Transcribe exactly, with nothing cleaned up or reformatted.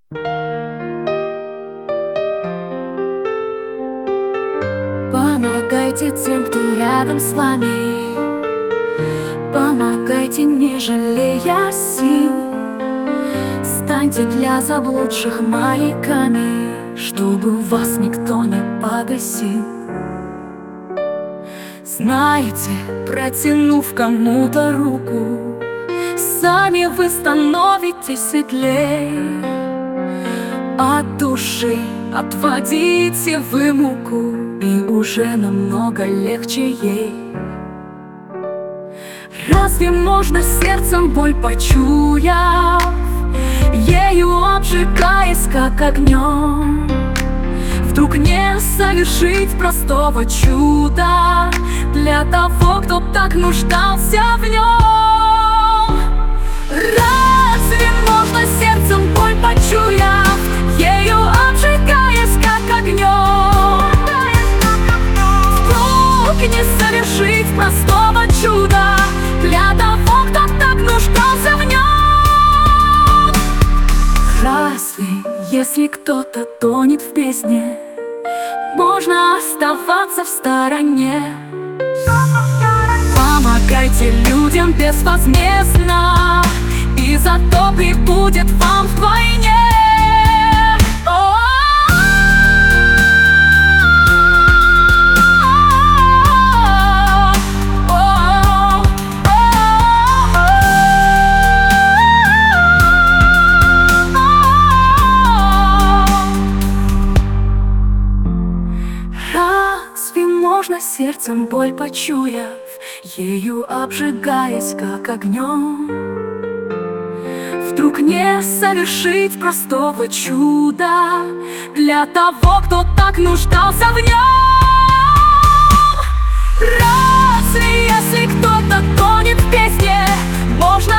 Помогайте тем, кто рядом с вами. Помогайте, не жалея сил. Станьте для заблудших маяками, чтобы вас никто не погасил. Знаете, протянув кому-то руку, сами вы становитесь светлее. От души отводите вы муку, и уже намного легче ей. Разве можно сердцем боль почуяв, ею обжигаясь как огнем, вдруг не совершить простого чуда для того, кто так нуждался в нем? Разве можно сердцем боль почуяв, ею обжигаясь как огнем, вдруг не совершить простого чуда для того, кто так нуждался в нем? Разве, если кто-то тонет в бездне, можно оставаться в стороне? Помогайте людям безвозмездно, и зато прибудет вам вдвойне. Можно сердцем боль почуяв, ею обжигаясь как огнем, вдруг не совершить простого чуда для того, кто так нуждался в нем? Разве, если кто-то тонет в песне, можно